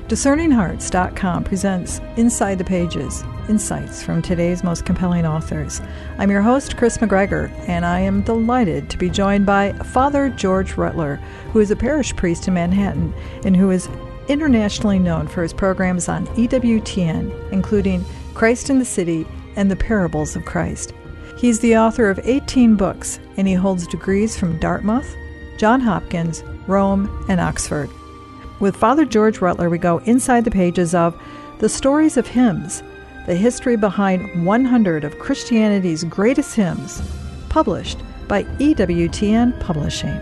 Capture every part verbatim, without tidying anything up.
Discerning Hearts dot com presents Inside the Pages, insights from today's most compelling authors. I'm your host, Chris McGregor, and I am delighted to be joined by Father George Rutler, who is a parish priest in Manhattan and who is internationally known for his programs on E W T N, including Christ in the City and The Parables of Christ. He's the author of eighteen books, and he holds degrees from Dartmouth, Johns Hopkins, Rome, and Oxford. With Father George Rutler, we go inside the pages of The Stories of Hymns, the history behind one hundred of Christianity's greatest hymns, published by E W T N Publishing.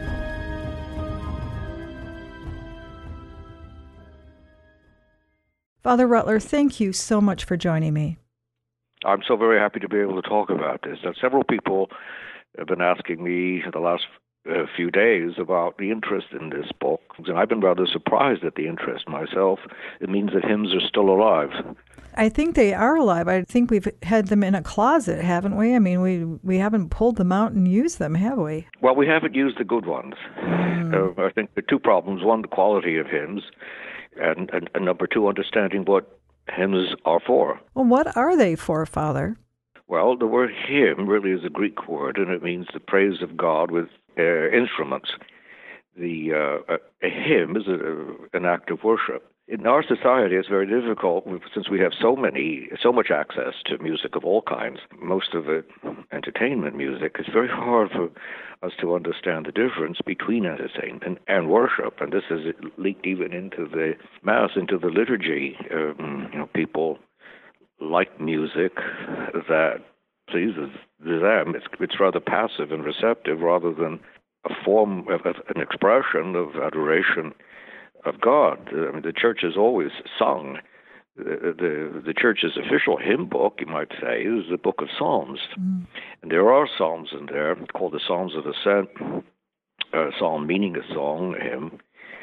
Father Rutler, thank you so much for joining me. I'm so very happy to be able to talk about this. Now, several people have been asking me the last a few days about the interest in this book, and I've been rather surprised at the interest myself. It means that hymns are still alive. I think they are alive. I think we've had them in a closet, haven't we? I mean, we we haven't pulled them out and used them, have we? Well, we haven't used the good ones. Mm. Uh, I think there are two problems. One, the quality of hymns, and, and, and number two, understanding what hymns are for. Well, what are they for, Father? Well, the word hymn really is a Greek word, and it means the praise of God with Uh, instruments. The uh, a, a hymn is a, an act of worship. In our society, it's very difficult since we have so many, so much access to music of all kinds. Most of it, entertainment music. It's very hard for us to understand the difference between entertainment and worship, and this has leaked even into the Mass, into the liturgy. Um, you know, people like music that pleases them. It's, it's rather passive and receptive rather than a form of, of an expression of adoration of God. I mean, the church has always sung. The, the, the church's official hymn book, you might say, is the Book of Psalms. Mm. And there are psalms in there called the Psalms of Ascent, a psalm meaning a song, a hymn,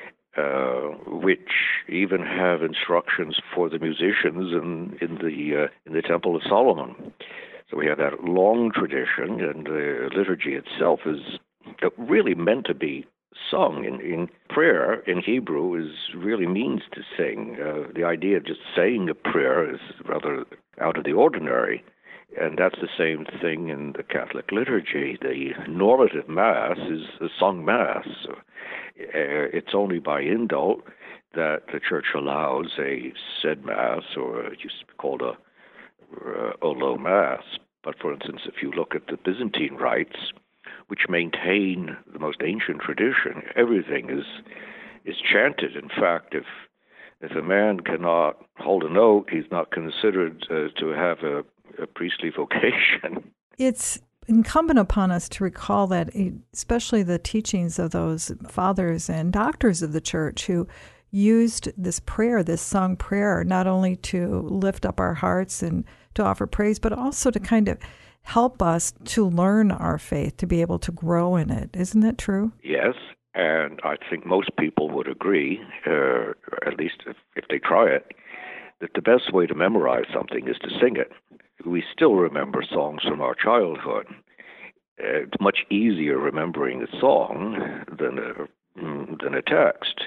uh, which even have instructions for the musicians in, in, the, uh, in the Temple of Solomon. So we have that long tradition, and the liturgy itself is really meant to be sung. In, in prayer, in Hebrew, is really means to sing. Uh, the idea of just saying a prayer is rather out of the ordinary, and that's the same thing in the Catholic liturgy. The normative Mass is a sung Mass. So, uh, it's only by indult that the Church allows a said Mass, or it used to be called a Uh, a low Mass. But for instance, if you look at the Byzantine rites, which maintain the most ancient tradition, everything is is chanted. In fact, if if a man cannot hold a note, he's not considered uh, to have a, a priestly vocation. It's incumbent upon us to recall that, especially the teachings of those fathers and doctors of the church who used this prayer, this sung prayer, not only to lift up our hearts and to offer praise, but also to kind of help us to learn our faith, to be able to grow in it. Isn't that true? Yes, and I think most people would agree, uh, at least if, if they try it, that the best way to memorize something is to sing it. We still remember songs from our childhood. Uh, it's much easier remembering a song than a, than a text.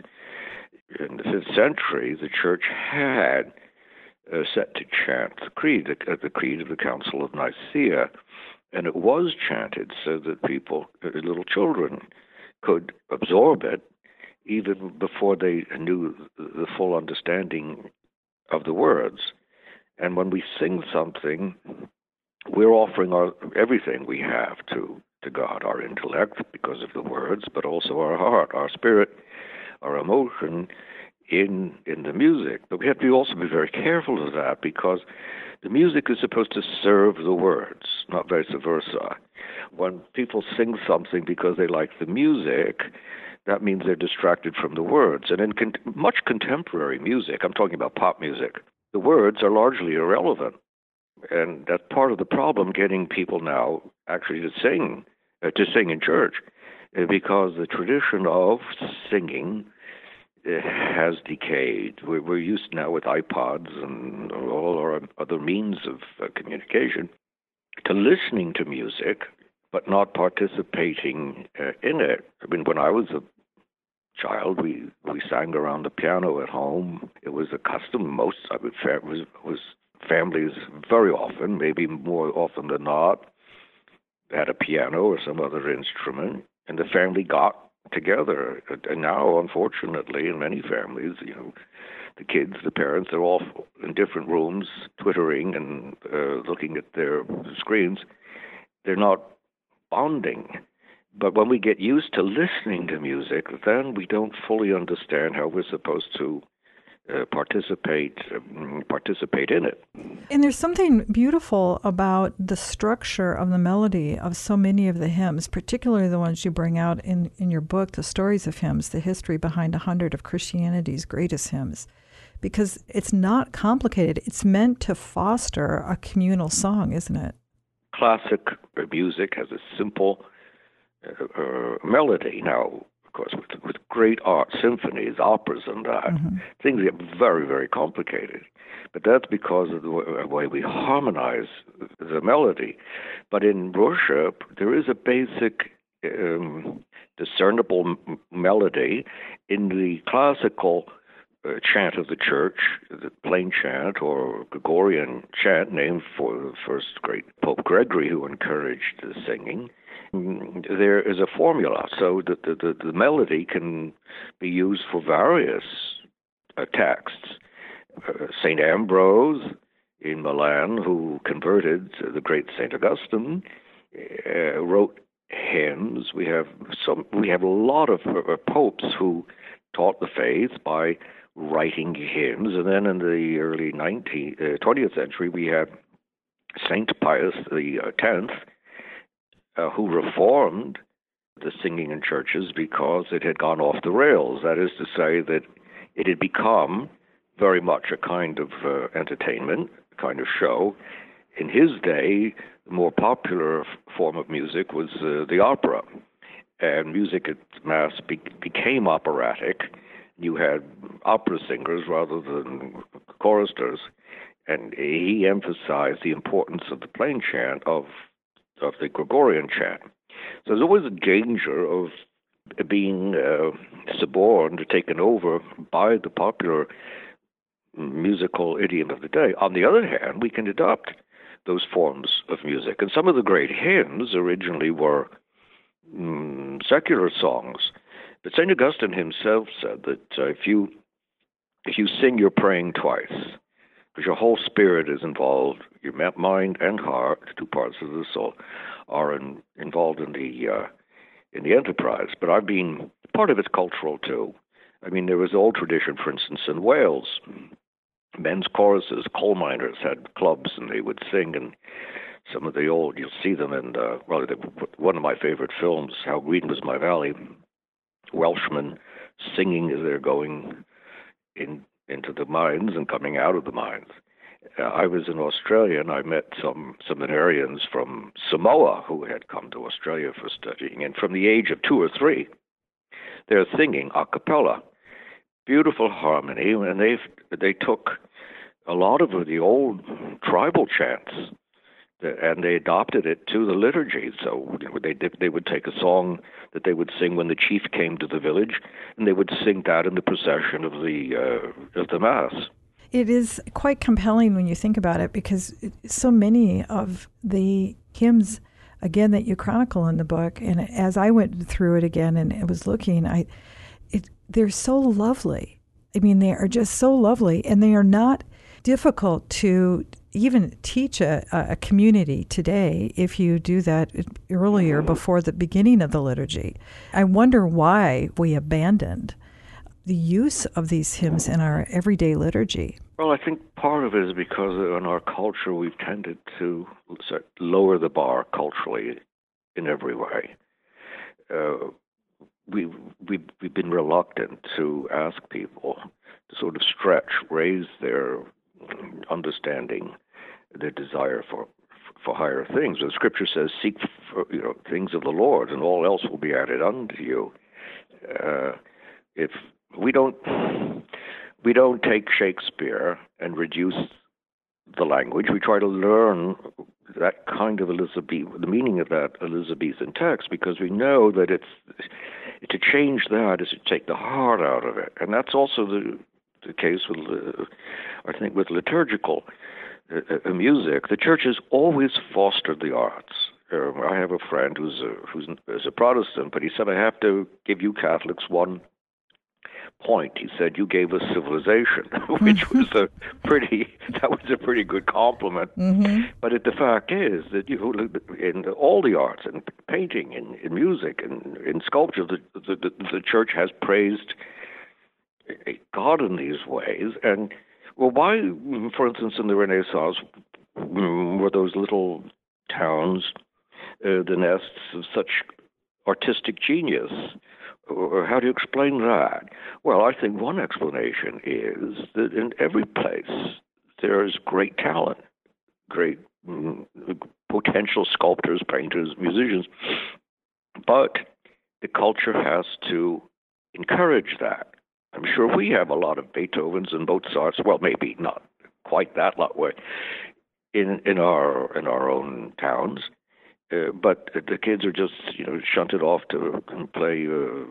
In the fifth century, the church had uh, set to chant the creed, the, the creed of the Council of Nicaea, and it was chanted so that people, uh, little children, could absorb it even before they knew the full understanding of the words. And when we sing something, we're offering our everything we have to, to God, our intellect because of the words, but also our heart, our spirit, our emotion in in the music. But we have to also be very careful of that because the music is supposed to serve the words, not vice versa. When people sing something because they like the music, that means they're distracted from the words. And in con- much contemporary music, I'm talking about pop music, the words are largely irrelevant. And that's part of the problem, getting people now actually to sing, uh, to sing in church, uh, because the tradition of singing uh, has decayed. We're, we're used now with iPods and all our other means of uh, communication to listening to music, but not participating uh, in it. I mean, when I was a child, we, we sang around the piano at home. It was a custom. Most of it was, was families very often, maybe more often than not, had a piano or some other instrument, and the family got together. And now, unfortunately, in many families, you know, the kids, the parents, they're all in different rooms, twittering and uh, looking at their screens. They're not bonding. But when we get used to listening to music, then we don't fully understand how we're supposed to uh, participate um, participate in it. And there's something beautiful about the structure of the melody of so many of the hymns, particularly the ones you bring out in, in your book, The Stories of Hymns, the history behind a hundred of Christianity's greatest hymns, because it's not complicated. It's meant to foster a communal song, isn't it? Classic music has a simple uh, uh, melody. Now, of course, with, with great art, symphonies, operas, and that, mm-hmm. things get very, very complicated. But that's because of the way we harmonize the melody. But in worship, there is a basic um, discernible m- melody in the classical uh, chant of the church, the plain chant or Gregorian chant, named for the first great Pope Gregory, who encouraged the singing. There is a formula, so that the, the, the melody can be used for various uh, texts. Uh, Saint Ambrose in Milan, who converted the great Saint Augustine, uh, wrote hymns. We have some. We have a lot of uh, popes who taught the faith by writing hymns, and then in the early nineteenth, uh, twentieth century, we had Saint Pius the Tenth, uh, who reformed the singing in churches because it had gone off the rails. That is to say, that it had become very much a kind of uh, entertainment, a kind of show. In his day, the more popular f- form of music was uh, the opera, and music at Mass be- became operatic. You had opera singers rather than choristers, and he emphasized the importance of the plain chant, of of the Gregorian chant. So there's always a danger of being uh, suborned or taken over by the popular musical idiom of the day. On the other hand, we can adopt those forms of music. And some of the great hymns originally were mm, secular songs. But Saint Augustine himself said that uh, if you if you sing, you're praying twice, because your whole spirit is involved. Your mind and heart, two parts of the soul, are in, involved in the uh, in the enterprise. But I've been part of it's cultural too. I mean, there was an old tradition, for instance, in Wales. Men's choruses, coal miners had clubs, and they would sing. And some of the old, you'll see them in uh, well, one of my favorite films, How Green Was My Valley. Welshmen singing as they're going in into the mines and coming out of the mines. Uh, I was in Australia, and I met some seminarians from Samoa who had come to Australia for studying. And from the age of two or three, they're singing a cappella. Beautiful harmony, and they they took a lot of the old tribal chants, and they adopted it to the liturgy. So you know, they they would take a song that they would sing when the chief came to the village, and they would sing that in the procession of the uh, of the Mass. It is quite compelling when you think about it, because so many of the hymns, again, that you chronicle in the book, and as I went through it again and I was looking, I. It, they're so lovely. I mean, they are just so lovely, and they are not difficult to even teach a, a community today if you do that earlier, before the beginning of the liturgy. I wonder why we abandoned the use of these hymns in our everyday liturgy. Well, I think part of it is because in our culture we've tended to lower the bar culturally in every way. Uh, We, we, we've been reluctant to ask people to sort of stretch, raise their understanding, their desire for for higher things. The Scripture says, "Seek for, you know, things of the Lord, and all else will be added unto you." Uh, if we don't we don't take Shakespeare and reduce the language, we try to learn that kind of Elizabeth, the meaning of that Elizabethan text, because we know that it's to change that is to take the heart out of it. And that's also the the case with, uh, I think, with liturgical uh, uh, music. The church has always fostered the arts. Uh, I have a friend who's a, who's is a Protestant, but he said, I have to give you Catholics one point. He said, you gave us civilization, which was a pretty, that was a pretty good compliment. Mm-hmm. But it, the fact is that you in all the arts, in painting, in, in music, in, in sculpture, the, the, the, the church has praised God in these ways. And, well, why, for instance, in the Renaissance, were those little towns uh, the nests of such artistic genius? Or how do you explain that? Well, I think one explanation is that in every place there is great talent, great mm, potential sculptors, painters, musicians, but the culture has to encourage that. I'm sure we have a lot of Beethovens and Mozarts, well, maybe not quite that lot way, in, in our in our own towns. Uh, but the kids are just, you know, shunted off to play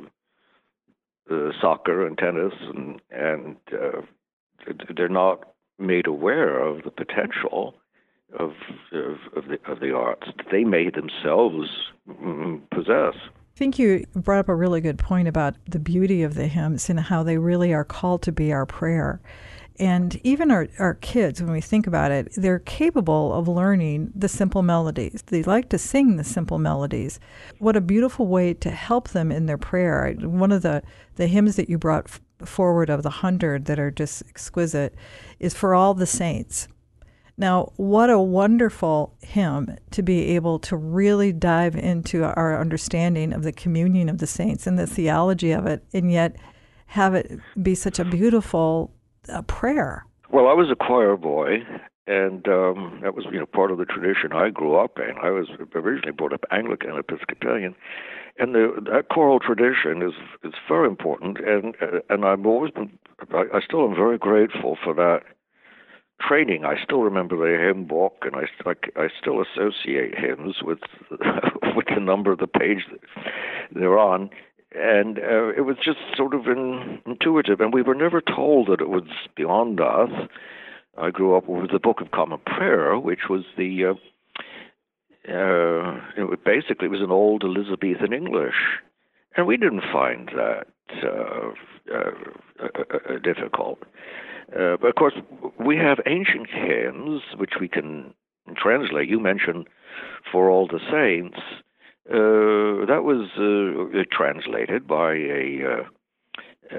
uh, uh, soccer and tennis, and and uh, they're not made aware of the potential of of, of the of the arts that they may themselves mm, possess. I think you brought up a really good point about the beauty of the hymns and how they really are called to be our prayer. And even our, our kids, when we think about it, they're capable of learning the simple melodies. They like to sing the simple melodies. What a beautiful way to help them in their prayer. One of the, the hymns that you brought f- forward of the hundred that are just exquisite is For All the Saints. Now, what a wonderful hymn to be able to really dive into our understanding of the communion of the saints and the theology of it, and yet have it be such a beautiful a prayer. Well, I was a choir boy, and um, that was, you know, part of the tradition I grew up in. I was originally brought up Anglican Episcopalian, and the, that choral tradition is is very important. And uh, and I've always been, I, I still am very grateful for that training. I still remember the hymn book, and I I, I still associate hymns with with the number of the page that they're on. And uh, it was just sort of in, intuitive, and we were never told that it was beyond us. I grew up with the Book of Common Prayer, which was the, uh, uh, it basically it was an old Elizabethan English, and we didn't find that uh, uh, uh, difficult. Uh, but of course, we have ancient hymns, which we can translate. You mentioned For All the Saints. Uh, that was uh, translated by a, uh,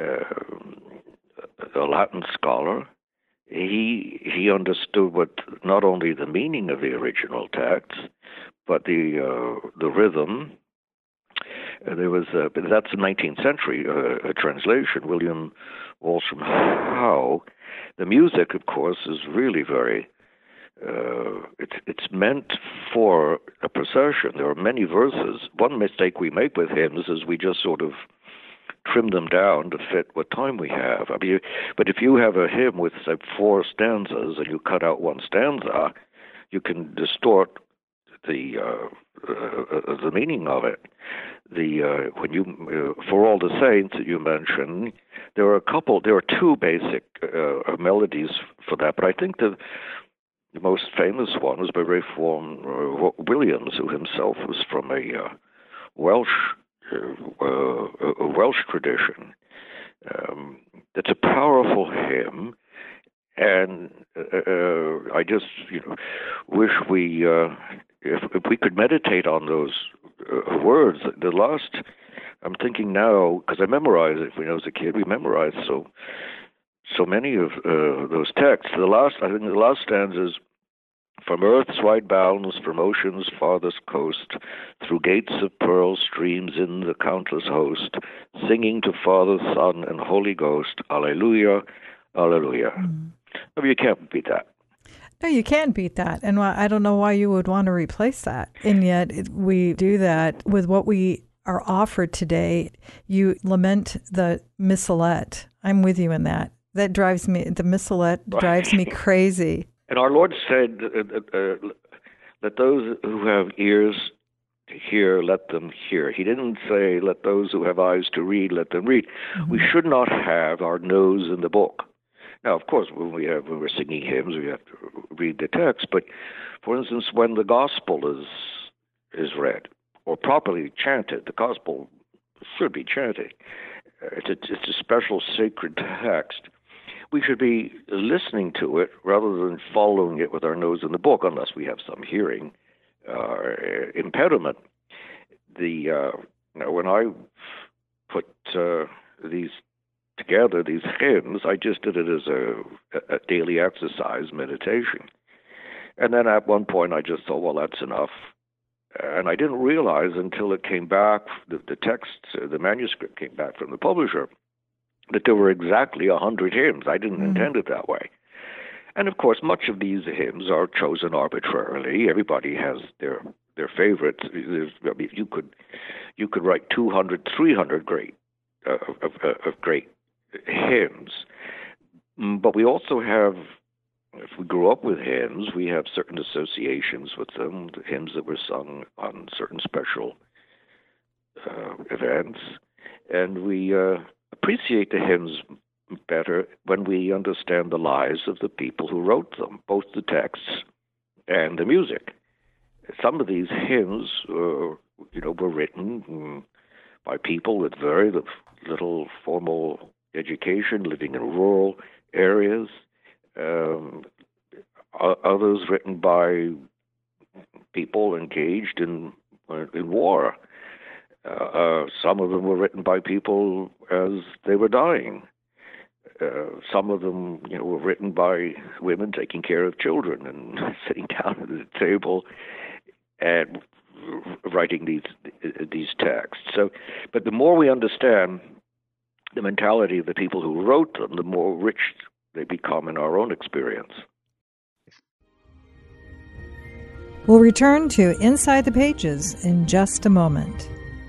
uh, a Latin scholar. He he understood what not only the meaning of the original text, but the uh, the rhythm. Uh, there was a, that's a nineteenth century uh, a translation. William Walsham Howe. The music, of course, is really very. Uh, it's it's meant for a procession. There are many verses. One mistake we make with hymns is we just sort of trim them down to fit what time we have. I mean, but if you have a hymn with, say, four stanzas and you cut out one stanza, you can distort the uh, uh, the meaning of it. The uh, when you uh, For All the Saints that you mentioned, there are a couple. There are two basic uh, melodies for that, but I think the The most famous one was by Ralph uh, Williams, who himself was from a uh, Welsh uh, uh, a Welsh tradition. Um, it's a powerful hymn, and uh, I just you know wish we uh, if, if we could meditate on those uh, words. The last, I'm thinking now because I memorized it when I was a kid. We memorized so. So many of uh, those texts. The last, I think, the last stanza is, from earth's wide bounds, from ocean's farthest coast, through gates of pearl streams in the countless host, singing to Father, Son, and Holy Ghost, Alleluia, Alleluia. Mm. I mean, you can't beat that. No, you can't beat that. And I don't know why you would want to replace that. And yet it, we do that with what we are offered today. You lament the missalette. I'm with you in that. That drives me, the missalette drives me crazy. And our Lord said uh, uh, that those who have ears hear, let them hear. He didn't say, let those who have eyes to read, let them read. Mm-hmm. We should not have our nose in the book. Now, of course, when we have when we're singing hymns, we have to read the text. But, for instance, when the gospel is is read or properly chanted, the gospel should be chanted. It's a, it's a special sacred text. We should be listening to it rather than following it with our nose in the book, unless we have some hearing uh, impediment. The uh, you know, when I put uh, these together, these hymns, I just did it as a, a daily exercise, meditation. And then at one point I just thought, well, that's enough. And I didn't realize until it came back, the, the text, uh, the manuscript came back from the publisher, that there were exactly a hundred hymns. I didn't mm. intend it that way. And of course, much of these hymns are chosen arbitrarily. Everybody has their their favorites. There's, I mean, you could you could write two hundred, three hundred great uh, of, of, of great hymns, but we also have, if we grew up with hymns, we have certain associations with them, the hymns that were sung on certain special uh, events, and we uh, appreciate the hymns better when we understand the lives of the people who wrote them, both the texts and the music. Some of these hymns, uh, you know, were written by people with very little formal education, living in rural areas. Um, others written by people engaged in in war. Uh, uh, some of them were written by people as they were dying. Uh, some of them, you know, were written by women taking care of children and sitting down at the table and writing these these texts. So, but the more we understand the mentality of the people who wrote them, the more rich they become in our own experience. We'll return to Inside the Pages in just a moment.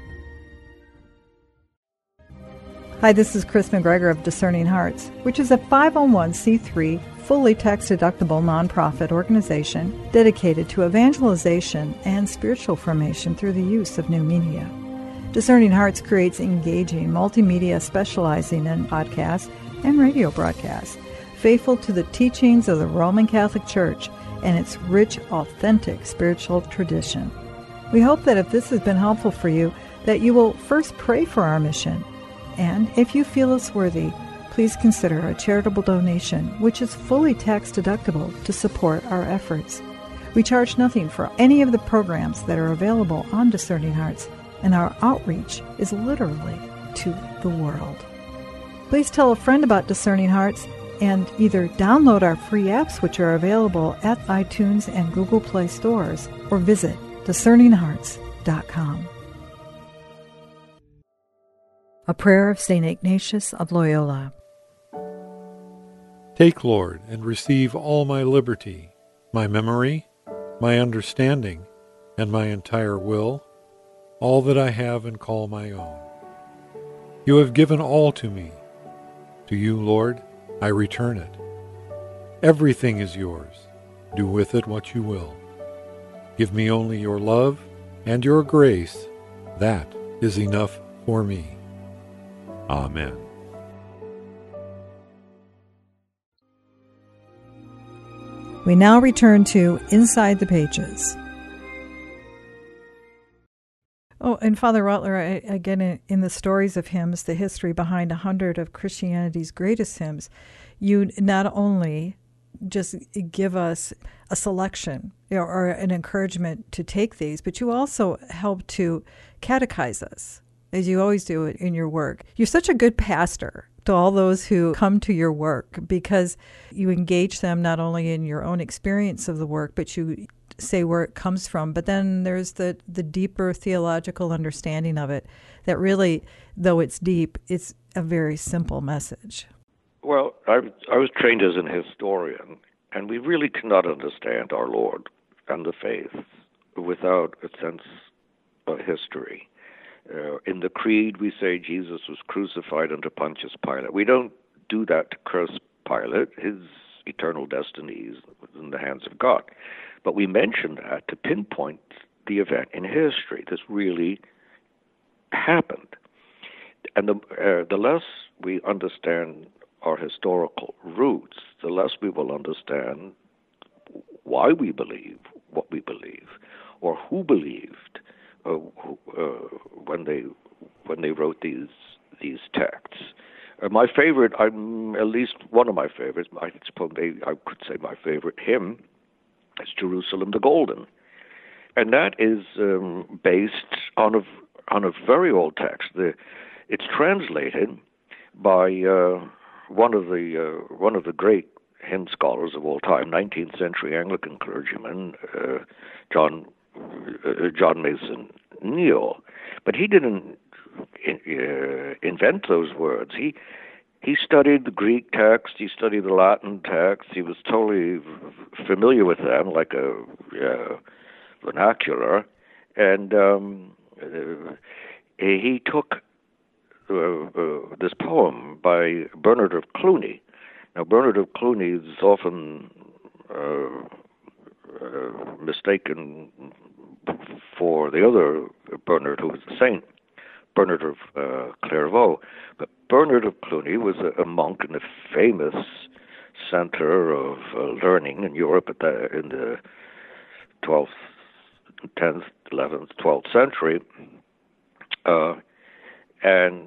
Hi, this is Chris McGregor of Discerning Hearts, which is a five oh one c three, fully tax-deductible nonprofit organization dedicated to evangelization and spiritual formation through the use of new media. Discerning Hearts creates engaging multimedia specializing in podcasts and radio broadcasts, faithful to the teachings of the Roman Catholic Church and its rich, authentic spiritual tradition. We hope that if this has been helpful for you, that you will first pray for our mission. And if you feel it's worthy, please consider a charitable donation, which is fully tax-deductible, to support our efforts. We charge nothing for any of the programs that are available on Discerning Hearts, and our outreach is literally to the world. Please tell a friend about Discerning Hearts and either download our free apps, which are available at iTunes and Google Play stores, or visit discerning hearts dot com. A prayer of Saint Ignatius of Loyola. Take, Lord, and receive all my liberty, my memory, my understanding, and my entire will, all that I have and call my own. You have given all to me. To you, Lord, I return it. Everything is yours. Do with it what you will. Give me only your love and your grace. That is enough for me. Amen. We now return to Inside the Pages. Oh, and Father Rutler, I, again, in, in the stories of hymns, the history behind a hundred of Christianity's greatest hymns, you not only just give us a selection, you know, or an encouragement to take these, but you also help to catechize us, as you always do it in your work. You're such a good pastor to all those who come to your work, because you engage them not only in your own experience of the work, but you say where it comes from. But then there's the, the deeper theological understanding of it that really, though it's deep, it's a very simple message. Well, I, I was trained as an historian, and we really cannot understand our Lord and the faith without a sense of history. Uh, in the Creed, we say Jesus was crucified under Pontius Pilate. We don't do that to curse Pilate. His eternal destiny is in the hands of God. But we mention that to pinpoint the event in history. This really happened. And the, uh, the less we understand our historical roots, the less we will understand why we believe what we believe, or who believed uh, who, uh, when they when they wrote these these texts. Uh, my favorite, I'm at least one of my favorites. I suppose they, I could say my favorite hymn is "Jerusalem the Golden," and that is um, based on a on a very old text. The, it's translated by uh, one of the uh, one of the great hymn scholars of all time, nineteenth century Anglican clergyman, uh, John uh, John Mason Neale. But he didn't in, uh, invent those words. He he studied the Greek text. He studied the Latin text. He was totally familiar with them, like a uh, vernacular, and um, uh, he took uh, uh, this poem by Bernard of Cluny. Now, Bernard of Cluny is often uh, uh, mistaken for the other Bernard, who was a saint, Bernard of uh, Clairvaux. But Bernard of Cluny was a, a monk in the famous center of uh, learning in Europe at the, in the twelfth, tenth, eleventh, twelfth century. Uh, and,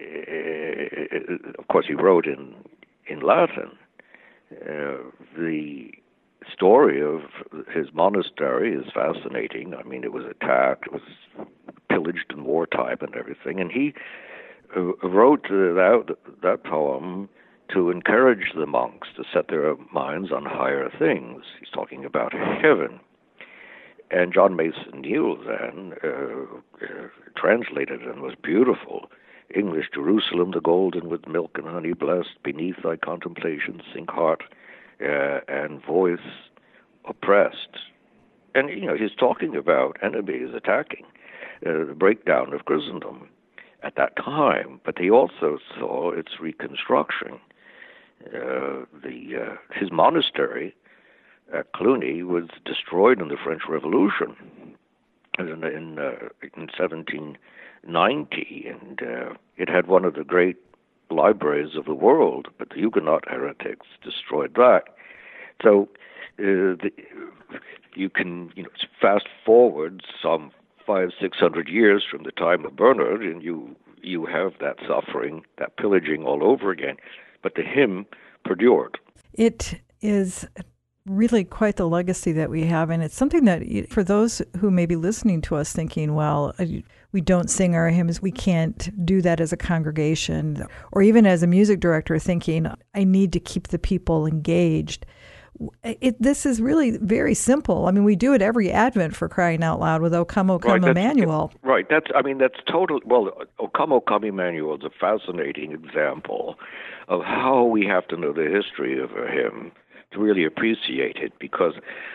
uh, of course, he wrote in in Latin. Uh, the story of his monastery is fascinating. I mean, it was attacked, it was pillaged in wartime and everything, and he uh, wrote uh, that, that poem to encourage the monks to set their minds on higher things. He's talking about heaven. And John Mason Neale then uh, uh, translated it and was beautiful. English, Jerusalem the golden, with milk and honey blessed, beneath thy contemplation sink heart uh, and voice oppressed. And, you know, he's talking about enemies attacking uh, the breakdown of Christendom at that time, but he also saw its reconstruction. Uh, the uh, his monastery at Cluny was destroyed in the French Revolution in, in, uh, in seventeen ninety, and uh, it had one of the great libraries of the world, but the Huguenot heretics destroyed that. So uh, the, you can you know fast forward some five, six hundred years from the time of Bernard, and you you have that suffering, that pillaging all over again. But the hymn perdured. It is really quite the legacy that we have, and it's something that for those who may be listening to us thinking, well, we don't sing our hymns, we can't do that as a congregation, or even as a music director thinking, I need to keep the people engaged. It, this is really very simple. I mean, we do it every Advent, for crying out loud, with O Come, O Come, right, Emmanuel. It, right. That's. I mean, that's total. Well, O Come, O Come, Emmanuel is a fascinating example of how we have to know the history of a hymn to really appreciate it, because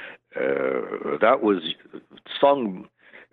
uh, that was sung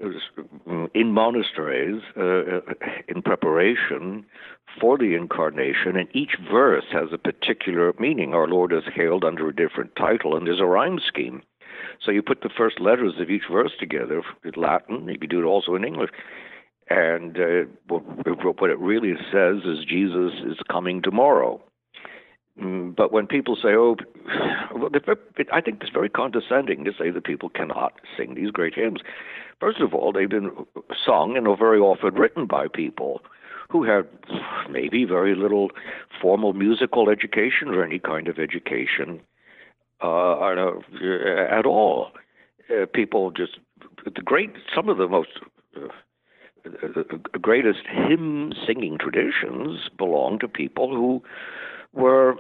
in monasteries uh, in preparation for the Incarnation, and each verse has a particular meaning. Our Lord is hailed under a different title, and there's a rhyme scheme. So you put the first letters of each verse together in Latin. You can do it also in English. And uh, what it really says is Jesus is coming tomorrow. But when people say, oh, well, I think it's very condescending to say that people cannot sing these great hymns. First of all, they've been sung and are very often written by people who have maybe very little formal musical education or any kind of education uh, at all. Uh, people just, the great, some of the most uh, the greatest hymn singing traditions belong to people who were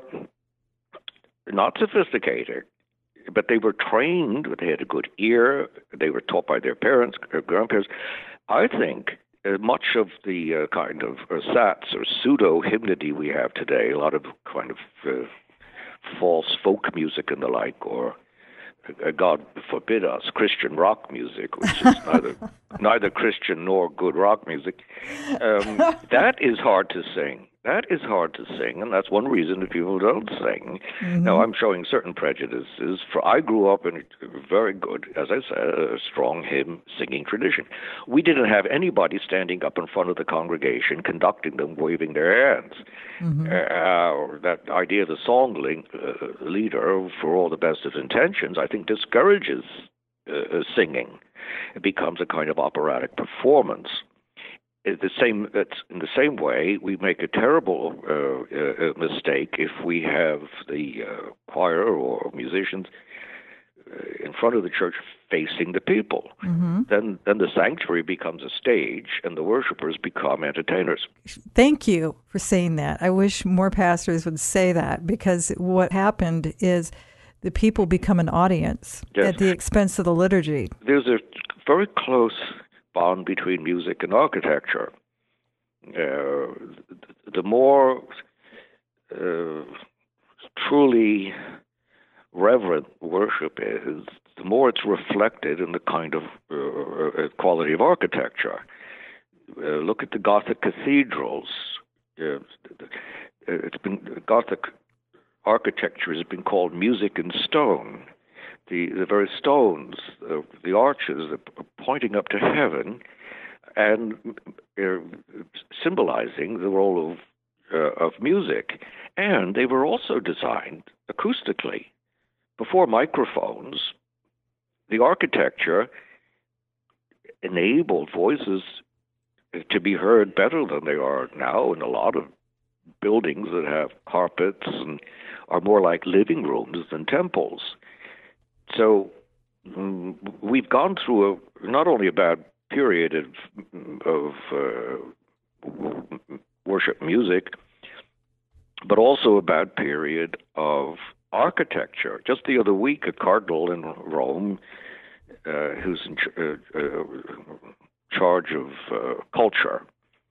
not sophisticated, but they were trained, they had a good ear, they were taught by their parents, or grandparents. I think uh, much of the uh, kind of ersatz or pseudo-hymnody we have today, a lot of kind of uh, false folk music and the like, or uh, God forbid us, Christian rock music, which is neither neither Christian nor good rock music, um, that is hard to sing. That is hard to sing, and that's one reason that people don't sing. Mm-hmm. Now, I'm showing certain prejudices. For I grew up in a very good, as I said, a strong hymn singing tradition. We didn't have anybody standing up in front of the congregation, conducting them, waving their hands. Mm-hmm. Uh, that idea of the song ling- uh, leader, for all the best of intentions, I think discourages uh, singing. It becomes a kind of operatic performance. The same, that's in the same way, we make a terrible uh, uh, mistake if we have the uh, choir or musicians uh, in front of the church facing the people. Mm-hmm. Then, then the sanctuary becomes a stage, and the worshipers become entertainers. Thank you for saying that. I wish more pastors would say that, because what happened is the people become an audience Yes. at the expense of the liturgy. There's a very close bond between music and architecture. Uh, the more uh, truly reverent worship is, the more it's reflected in the kind of uh, quality of architecture. Uh, look at the Gothic cathedrals. Uh, it's been Gothic architecture has been called music in stone. The, the very stones, uh, the arches, are pointing up to heaven and uh, symbolizing the role of uh, of music. And they were also designed acoustically. Before microphones, the architecture enabled voices to be heard better than they are now in a lot of buildings that have carpets and are more like living rooms than temples. So um, we've gone through a, not only a bad period of, of uh, worship music, but also a bad period of architecture. Just the other week, a cardinal in Rome, uh, who's in ch- uh, uh, charge of uh, culture,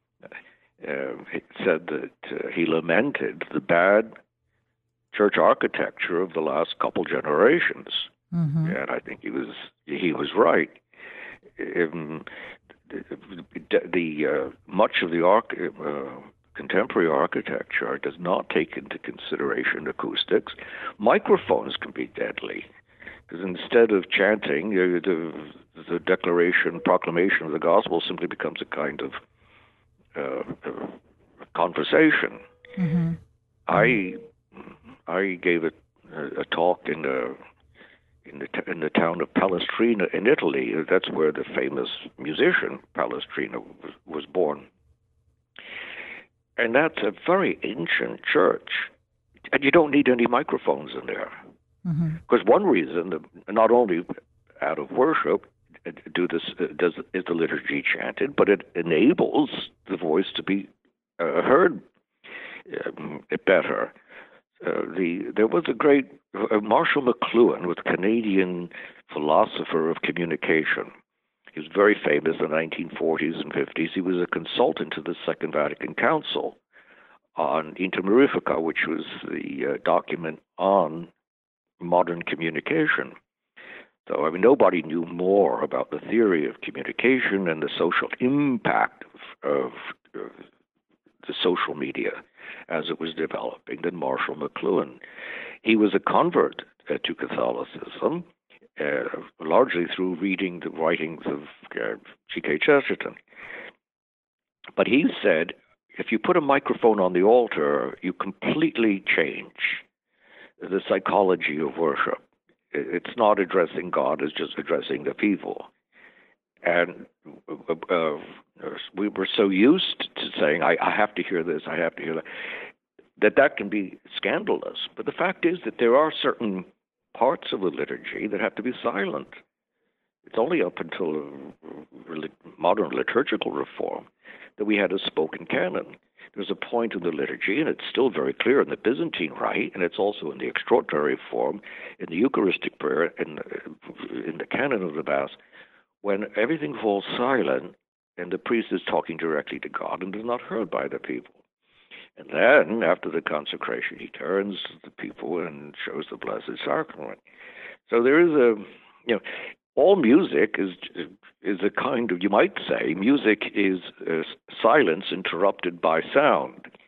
uh, said that uh, he lamented the bad church architecture of the last couple generations. Mm-hmm. And I think he was he was right. Um, the, the uh, much of the arch, uh, contemporary architecture does not take into consideration acoustics. Microphones can be deadly, because instead of chanting, uh, the the declaration, proclamation of the gospel simply becomes a kind of uh, conversation. Mm-hmm. I I gave a, a talk in the in the t- in the town of Palestrina in Italy. That's where the famous musician Palestrina was, was born, and that's a very ancient church, and you don't need any microphones in there, because mm-hmm. one reason, not only out of worship, do this uh, does is the liturgy chanted, but it enables the voice to be uh, heard um, better. Uh, the there was a great uh, Marshall McLuhan, was a Canadian philosopher of communication. He was very famous in the nineteen forties and fifties. He was a consultant to the Second Vatican Council on Inter Mirifica, which was the uh, document on modern communication. So, I mean, nobody knew more about the theory of communication and the social impact of, of, of the social media as it was developing than Marshall McLuhan. He was a convert uh, to Catholicism, uh, largely through reading the writings of uh, G K Chesterton. But he said, if you put a microphone on the altar, you completely change the psychology of worship. It's not addressing God, it's just addressing the people. And uh, we were so used to saying, I, I have to hear this, I have to hear that, that that can be scandalous. But the fact is that there are certain parts of the liturgy that have to be silent. It's only up until modern liturgical reform that we had a spoken canon. There's a point in the liturgy, and it's still very clear in the Byzantine Rite, and it's also in the extraordinary form in the Eucharistic prayer, in, in the canon of the Mass, when everything falls silent and the priest is talking directly to God and is not heard by the people. And then, after the consecration, he turns to the people and shows the Blessed Sacrament. So there is a, you know, all music is is a kind of, you might say, music is uh, silence interrupted by sound.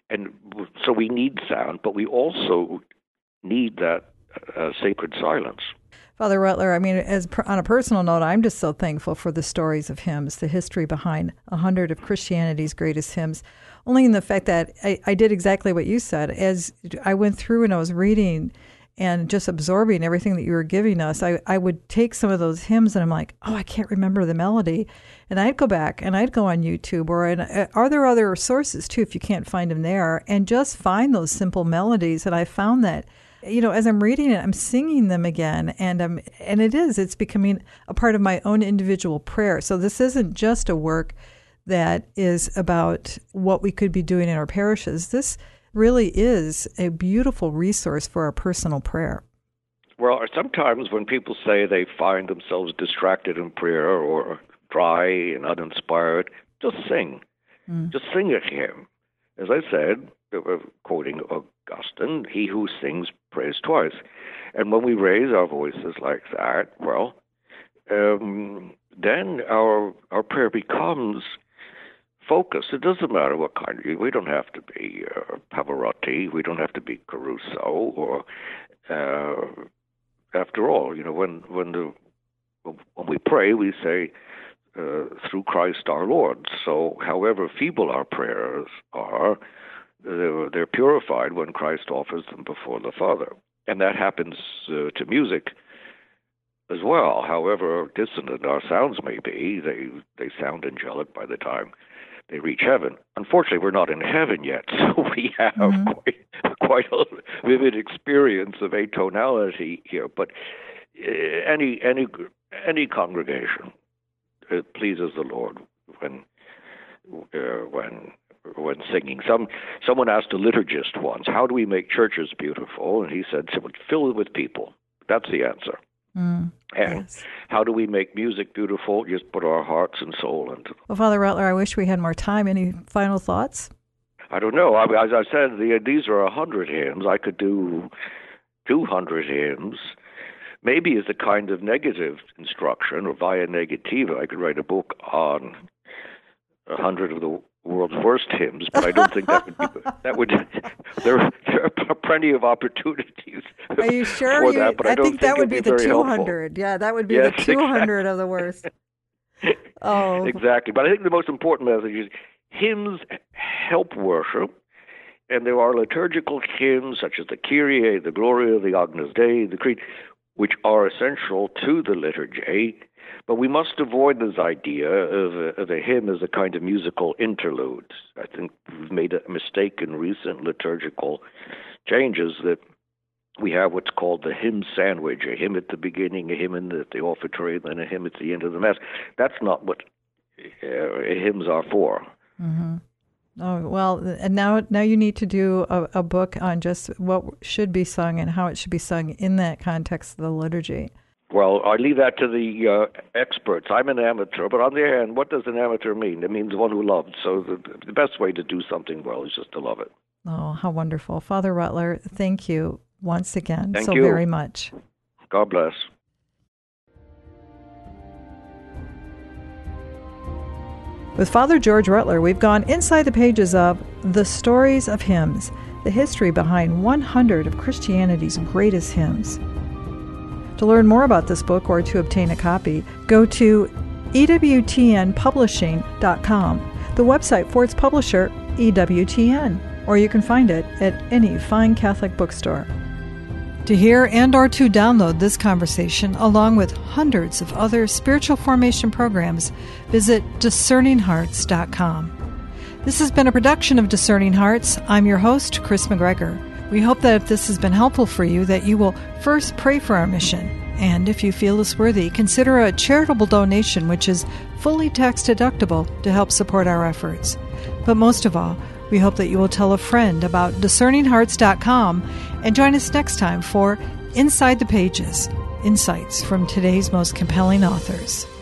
And so we need sound, but we also need that uh, sacred silence. Father Rutler, I mean, as per, on a personal note, I'm just so thankful for the stories of hymns, the history behind a hundred of Christianity's greatest hymns, only in the fact that I, I did exactly what you said. As I went through and I was reading and just absorbing everything that you were giving us, I, I would take some of those hymns and I'm like, oh, I can't remember the melody. And I'd go back and I'd go on YouTube, or and are there other sources too, if you can't find them there, and just find those simple melodies. And I found that, you know, as I'm reading it, I'm singing them again, and I'm, and it is, it's becoming a part of my own individual prayer. So this isn't just a work that is about what we could be doing in our parishes. This really is a beautiful resource for our personal prayer. Well, sometimes when people say they find themselves distracted in prayer or dry and uninspired, just sing. Mm. Just sing a hymn. As I said, quoting Augustine, he who sings prays twice. And when we raise our voices like that, well, um, then our our prayer becomes focused. It doesn't matter what kind of, we don't have to be uh, Pavarotti, we don't have to be Caruso, or uh, after all, you know, when when the when we pray, we say, uh, through Christ our Lord. So however feeble our prayers are, they're, they're purified when Christ offers them before the Father. And that happens uh, to music as well. However dissonant our sounds may be, they, they sound angelic by the time they reach heaven. Unfortunately, we're not in heaven yet, so we have mm-hmm. quite, quite a vivid experience of atonality here. But uh, any any any congregation uh, pleases the Lord when uh, when when singing. Some someone asked a liturgist once, "How do we make churches beautiful?" And he said, "Fill it with people." That's the answer. Mm, and yes. How do we make music beautiful? Just put our hearts and soul into it. Well, Father Rutler, I wish we had more time. Any final thoughts? I don't know. I, as I said, the, these are a hundred hymns. I could do two hundred hymns. Maybe as a kind of negative instruction, or via negativa, I could write a book on a hundred of the world's worst hymns, but I don't think that would be, that would, there, there are plenty of opportunities. Are you sure? For you, that, but I, I don't think that think would be the two hundred. Helpful. Yeah, that would be yes, the two hundred exactly. of the worst. Oh, exactly. But I think the most important message is hymns help worship, and there are liturgical hymns such as the Kyrie, the Gloria, the Agnus Dei, the Creed, which are essential to the liturgy. But we must avoid this idea of a, of a hymn as a kind of musical interlude. I think we've made a mistake in recent liturgical changes that we have what's called the hymn sandwich, a hymn at the beginning, a hymn in the, the offertory, then a hymn at the end of the Mass. That's not what uh, hymns are for. Mm-hmm. Oh, well, and now now you need to do a, a book on just what should be sung and how it should be sung in that context of the liturgy. Well, I leave that to the uh, experts. I'm an amateur, but on the other hand, what does an amateur mean? It means one who loved. So the, the best way to do something well is just to love it. Oh, how wonderful. Father Rutler, thank you once again thank so you. very much. God bless. With Father George Rutler, we've gone inside the pages of The Stories of Hymns, the history behind one hundred of Christianity's greatest hymns. To learn more about this book or to obtain a copy, go to E W T N publishing dot com, the website for its publisher, E W T N, or you can find it at any fine Catholic bookstore. To hear and or to download this conversation, along with hundreds of other spiritual formation programs, visit discerning hearts dot com. This has been a production of Discerning Hearts. I'm your host, Chris McGregor. We hope that if this has been helpful for you, that you will first pray for our mission. And if you feel this worthy, consider a charitable donation, which is fully tax deductible, to help support our efforts. But most of all, we hope that you will tell a friend about discerning hearts dot com and join us next time for Inside the Pages, insights from today's most compelling authors.